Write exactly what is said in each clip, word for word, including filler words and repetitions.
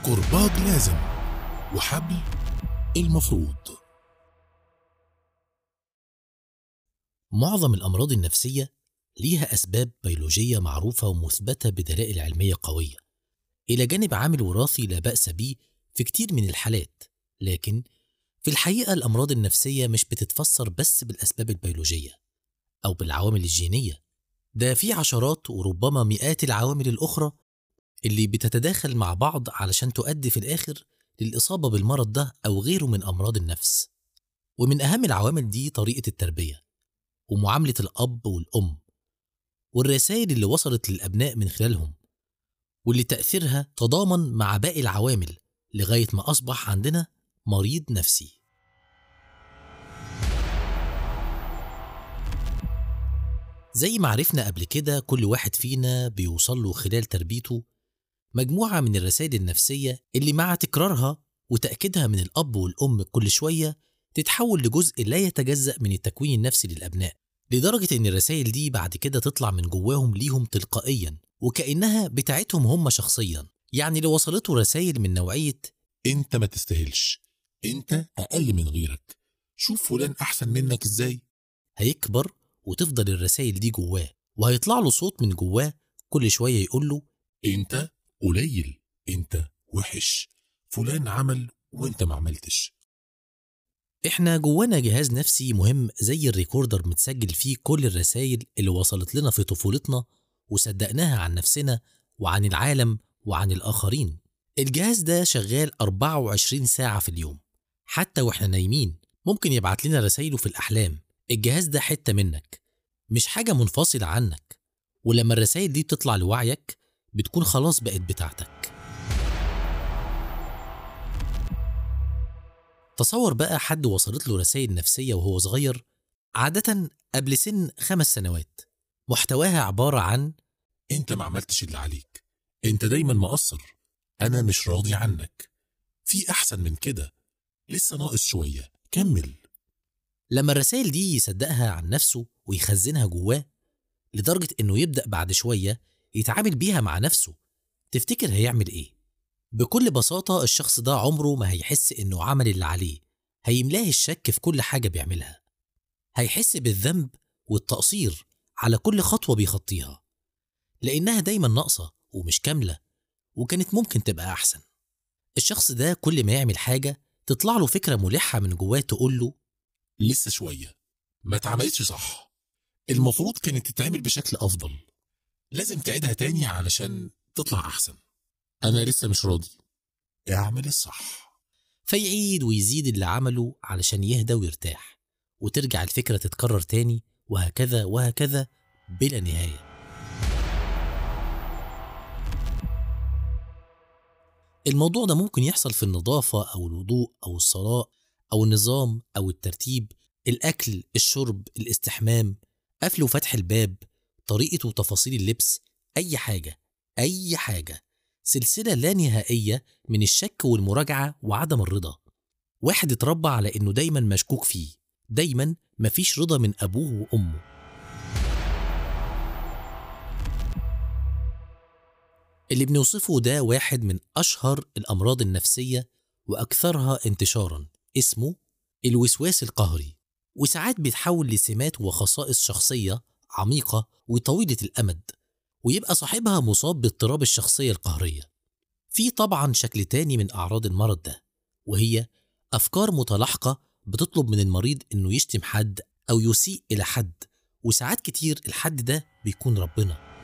كرباج لازم وحبل المفروض. معظم الأمراض النفسية ليها أسباب بيولوجية معروفة ومثبتة بدلائل علمية قوية، إلى جانب عامل وراثي لا بأس به في كتير من الحالات. لكن في الحقيقة الأمراض النفسية مش بتتفسر بس بالأسباب البيولوجية أو بالعوامل الجينية، ده في عشرات وربما مئات العوامل الأخرى اللي بتتداخل مع بعض علشان تؤدي في الآخر للإصابة بالمرض ده أو غيره من أمراض النفس. ومن أهم العوامل دي طريقة التربية ومعاملة الأب والأم والرسائل اللي وصلت للأبناء من خلالهم، واللي تأثيرها تضامن مع باقي العوامل لغاية ما أصبح عندنا مريض نفسي. زي ما عرفنا قبل كده، كل واحد فينا بيوصل له خلال تربيته مجموعة من الرسائل النفسية اللي مع تكرارها وتأكيدها من الأب والأم كل شوية تتحول لجزء لا يتجزأ من التكوين النفسي للأبناء، لدرجة إن الرسائل دي بعد كده تطلع من جواهم ليهم تلقائيا وكأنها بتاعتهم هم شخصيا. يعني لو وصلته رسائل من نوعية انت ما تستاهلش، انت اقل من غيرك، شوف فلان احسن منك ازاي، هيكبر وتفضل الرسائل دي جواه، وهيطلع له صوت من جواه كل شوية يقول له انت قليل، انت وحش، فلان عمل وانت ما عملتش. إحنا جوانا جهاز نفسي مهم زي الريكوردر متسجل فيه كل الرسائل اللي وصلت لنا في طفولتنا وصدقناها عن نفسنا وعن العالم وعن الآخرين. الجهاز ده شغال أربعة وعشرين ساعة في اليوم، حتى وإحنا نايمين ممكن يبعت لنا رسائله في الأحلام. الجهاز ده حتة منك، مش حاجة منفصلة عنك، ولما الرسائل دي بتطلع لوعيك بتكون خلاص بقت بتاعتك. تصور بقى حد وصلت له رسائل نفسية وهو صغير، عادة قبل سن خمس سنوات، محتواها عبارة عن انت ما عملتش اللي عليك، انت دايما مقصر، انا مش راضي عنك، في احسن من كده، لسه ناقص شوية، كمل. لما الرسائل دي يصدقها عن نفسه ويخزنها جواه لدرجة إنه يبدأ بعد شوية يتعامل بيها مع نفسه، تفتكر هيعمل إيه؟ بكل بساطة الشخص ده عمره ما هيحس إنه عمل اللي عليه، هيملاه الشك في كل حاجة بيعملها، هيحس بالذنب والتقصير على كل خطوة بيخطيها، لأنها دايما ناقصة ومش كاملة وكانت ممكن تبقى أحسن. الشخص ده كل ما يعمل حاجة تطلع له فكرة ملحة من جواه تقول له لسه شوية، ما اتعملتش صح، المفروض كانت تتعمل بشكل أفضل، لازم تعيدها تاني علشان تطلع أحسن، أنا لسه مش راضي، اعمل الصح. فيعيد ويزيد اللي عمله علشان يهدى ويرتاح، وترجع الفكرة تتكرر تاني وهكذا وهكذا بلا نهاية. الموضوع ده ممكن يحصل في النظافة أو الوضوء أو الصلاة أو النظام أو الترتيب، الأكل، الشرب، الاستحمام، قفل وفتح الباب، طريقة وتفاصيل اللبس، أي حاجة أي حاجة، سلسلة لا نهائية من الشك والمراجعة وعدم الرضا. واحد اتربى على إنه دايما مشكوك فيه، دايما مفيش رضا من أبوه وأمه. اللي بنوصفه ده واحد من أشهر الأمراض النفسية وأكثرها انتشاراً، اسمه الوسواس القهري، وساعات بيتحول لسمات وخصائص شخصية عميقة وطويلة الأمد، ويبقى صاحبها مصاب باضطراب الشخصية القهرية. في طبعاً شكل تاني من أعراض المرض ده، وهي أفكار متلاحقة بتطلب من المريض إنه يشتم حد أو يسيء إلى حد، وساعات كتير الحد ده بيكون ربنا.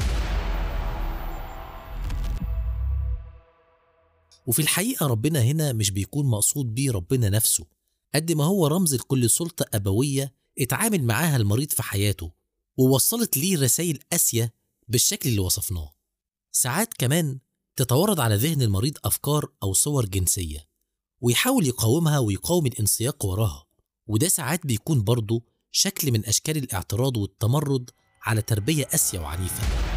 وفي الحقيقة ربنا هنا مش بيكون مقصود بيه ربنا نفسه، قد ما هو رمز لكل سلطة أبوية اتعامل معاها المريض في حياته ووصلت ليه رسائل قاسية بالشكل اللي وصفناه. ساعات كمان تتورد على ذهن المريض أفكار أو صور جنسية ويحاول يقاومها ويقاوم الانسياق وراها، وده ساعات بيكون برضه شكل من أشكال الاعتراض والتمرد على تربية قاسية وعنيفة.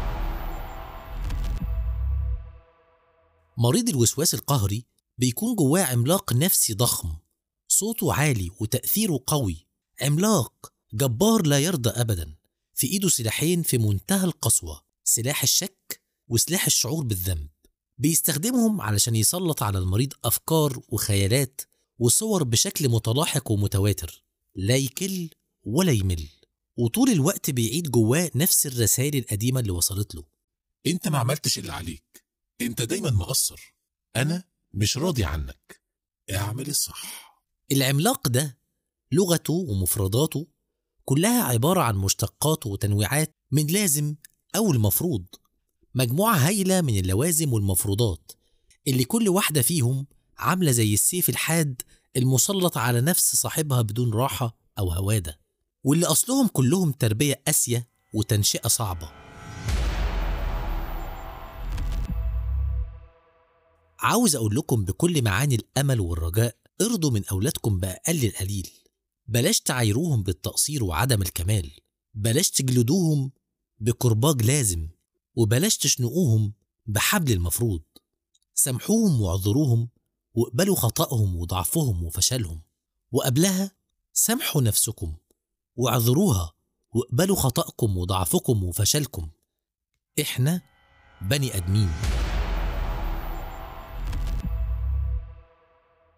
مريض الوسواس القهري بيكون جواه عملاق نفسي ضخم، صوته عالي وتأثيره قوي، عملاق جبار لا يرضى أبدا، في إيده سلاحين في منتهى القسوة، سلاح الشك وسلاح الشعور بالذنب. بيستخدمهم علشان يسلط على المريض أفكار وخيالات وصور بشكل متلاحق ومتواتر، لا يكل ولا يمل، وطول الوقت بيعيد جواه نفس الرسائل القديمة اللي وصلت له. انت ما عملتش اللي عليك، انت دايما مقصر، انا مش راضي عنك، اعمل الصح. العملاق ده لغته ومفرداته كلها عبارة عن مشتقات وتنويعات من لازم أو المفروض، مجموعة هايلة من اللوازم والمفروضات اللي كل واحدة فيهم عاملة زي السيف الحاد المسلط على نفس صاحبها بدون راحة أو هوادة، واللي أصلهم كلهم تربية قاسية وتنشئة صعبة. عاوز أقول لكم بكل معاني الأمل والرجاء، ارضوا من أولادكم بأقل القليل، بلاش تعايروهم بالتقصير وعدم الكمال، بلاش تجلدوهم بكرباج لازم، وبلاش تشنقوهم بحبل المفروض. سامحوهم واعذروهم واقبلوا خطأهم وضعفهم وفشلهم، وقبلها سامحوا نفسكم واعذروها واقبلوا خطأكم وضعفكم وفشلكم. إحنا بني أدمين.